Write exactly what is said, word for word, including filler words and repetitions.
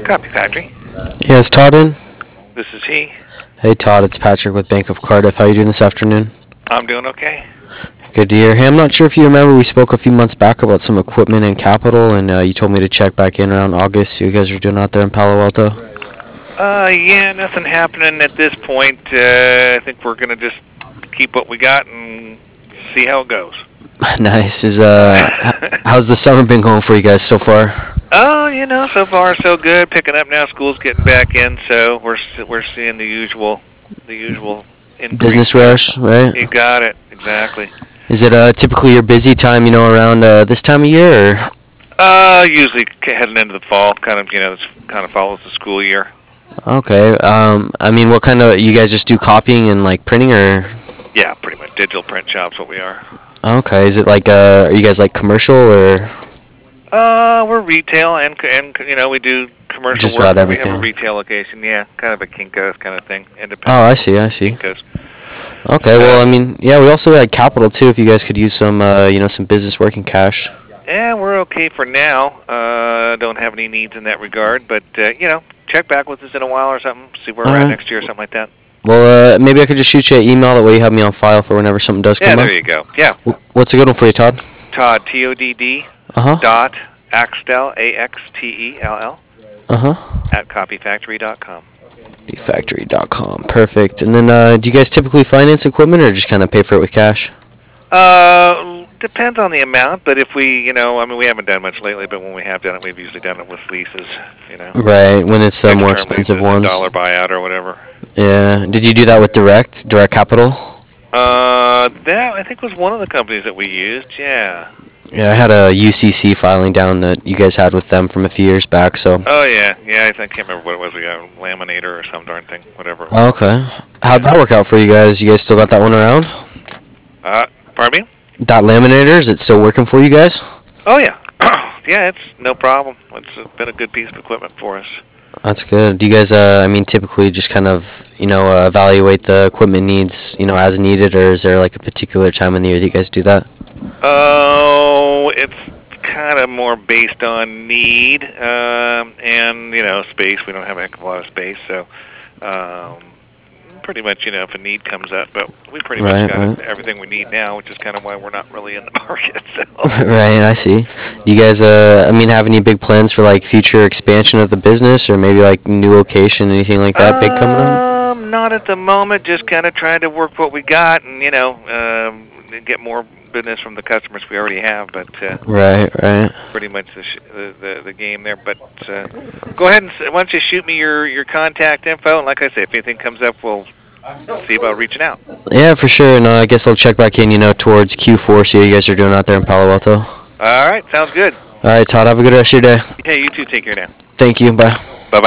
Copy Factory. Yes, Todd in? This is he. Hey Todd, it's Patrick with Bank of Cardiff. How you doing this afternoon? I'm doing okay. Good to hear. Hey, I'm not sure if you remember, we spoke a few months back about some equipment and capital, and uh, you told me to check back in around August. See what you guys are doing out there in Palo Alto. Uh, yeah, nothing happening at this point. Uh, I think we're gonna just keep what we got and see how it goes. Nice. Is uh, how's the summer been going for you guys so far? Oh, you know, so far so good. Picking up now. School's getting back in, so we're we're seeing the usual, the usual increase. Business rush, right? You got it exactly. Is it uh, typically your busy time, you know, around uh, this time of year? Or? Uh, usually heading into the fall, kind of, you know, this kind of follows the school year. Okay. Um, I mean, what kind of, you guys just do copying and like printing, or? Yeah, pretty much digital print shop's what we are. Okay. Is it like, uh, are you guys like commercial or? Uh, we're retail and and you know we do commercial Just work. about everything. We have a retail location, yeah, kind of a Kinko's kind of thing. Independent. Oh, I see. I see. Kinko's. Okay. Well, I mean, yeah, we also had capital too. If you guys could use some, uh, you know, some business working cash. Yeah, we're okay for now. Uh, don't have any needs in that regard, but uh, you know, check back with us in a while or something. See where All we're at right. next year or something like that. Well, uh, maybe I could just shoot you an email. That way you have me on file for whenever something does Yeah, come up. there you go. Yeah, Wh- What's a good one for you, Todd? Todd T O D D Uh huh. dot Axtell A X T E L L Uh huh. at copy factory dot com. Factory dot com. Perfect. And then, uh, do you guys typically finance equipment, or just kind of pay for it with cash? Uh, depends on the amount, but if we, you know, I mean, we haven't done much lately, but when we have done it, we've usually done it with leases, you know. Right. When it's the more Fixed-term expensive leases, ones. dollar buyout or whatever. Yeah. Did you do that with direct, direct capital? Uh, that I think was one of the companies that we used. Yeah. Yeah, I had a U C C filing down that you guys had with them from a few years back. So. Oh yeah, yeah. I, think, I can't remember what it was. We got a laminator or some darn thing, whatever. Oh, okay. How'd that work out for you guys? You guys still got that one around? Uh, pardon me? That laminator, is it still working for you guys? Oh yeah, yeah. It's no problem. It's been a good piece of equipment for us. That's good. Do you guys, uh, I mean, typically just kind of, you know, uh, evaluate the equipment needs, you know, as needed, or is there like a particular time in the year that you guys do that? Oh, it's kind of more based on need um, and, you know, space. We don't have a heck of a lot of space, so um, pretty much, you know, if a need comes up, but we pretty Right, much got right. everything we need now, which is kind of why we're not really in the market. So. Right, I see. Do you guys, uh, I mean, have any big plans for like future expansion of the business, or maybe like new location, anything like that big coming up? Um, not at the moment. Just kind of trying to work what we got, and you know, um, get more business from the customers we already have. But uh, Right, right. pretty much the, sh- the the the game there. But uh, go ahead and s- why don't you shoot me your your contact info, and like I say, if anything comes up, we'll see about reaching out. Yeah, for sure. And uh, I guess I'll check back in, you know, towards Q four, see how you guys are doing out there in Palo Alto. All right, sounds good. All right, Todd, have a good rest of your day. Hey, you too. Take care now. Thank you. Bye.